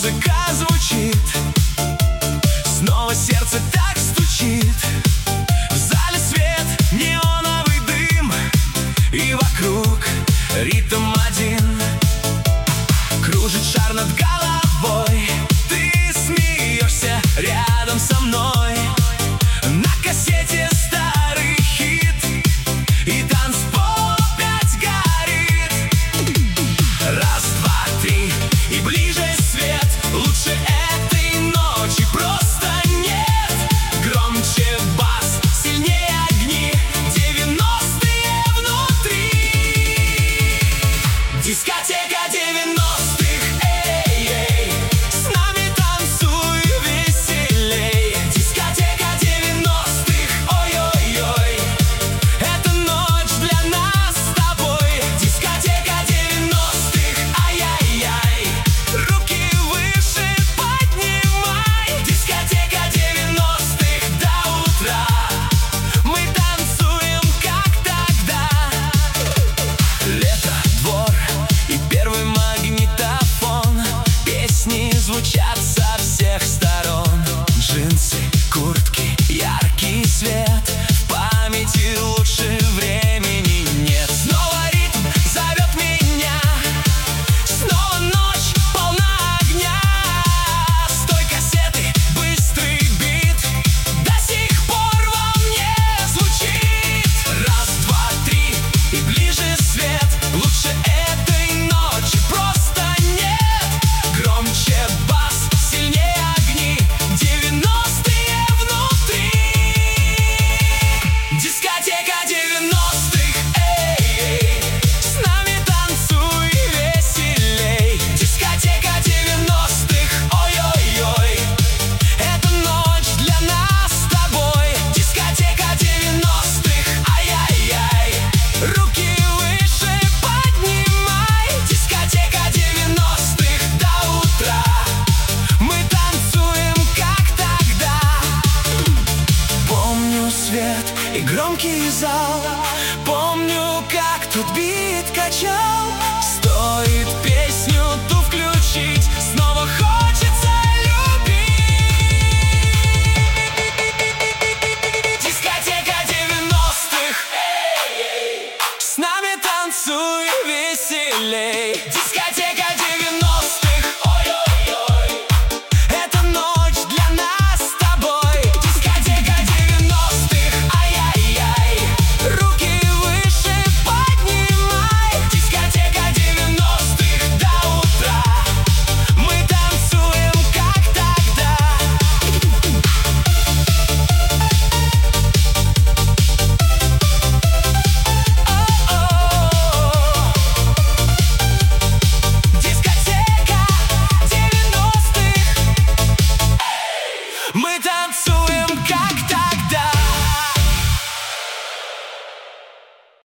музыка звучит, снова сердце так стучит. В зале свет, неоновый дым, и вокруг ритм один. Кружит шар над головой, ты смеешься рядом со мной. На кассете старый хит, и танцпол опять горит. Раз, два, три, и ближе свет. Лучше этой ночи просто нет. Громче бас, сильнее огни, 90-е внутри. Дискотека 90-х, эй-эй, с нами танцуй веселей. Дискотека 90-х, ой-ой-ой, это ночь для нас с тобой. Дискотека 90-х, ай-яй-яй, руки выше поднимай. Дискотека 90-х до утра, мы танцуем как тогда. Лето, двор и первый магнитофон, песни звучат со всех сторон. Джинсы, куртки, яркий свет, в памяти лучше времени нет. Снова ритм зовет меня, снова ночь полна огня. С той кассеты быстрый бит до сих пор во мне звучит. Раз, два, три, и ближе свет. Лучше этой ночи просто нет. Громче бас, сильнее огни, 90-е внутри. Дискотека 90-х, эй-эй, с нами танцуй веселей. Дискотека 90-х, ой-ой-ой, это ночь для нас с тобой. Дискотека 90-х, ай-яй-яй, руки выше поднимай. Дискотека 90-х до утра, мы танцуем как тогда. Помню свет и громкий зал, помню, как тут бит качал.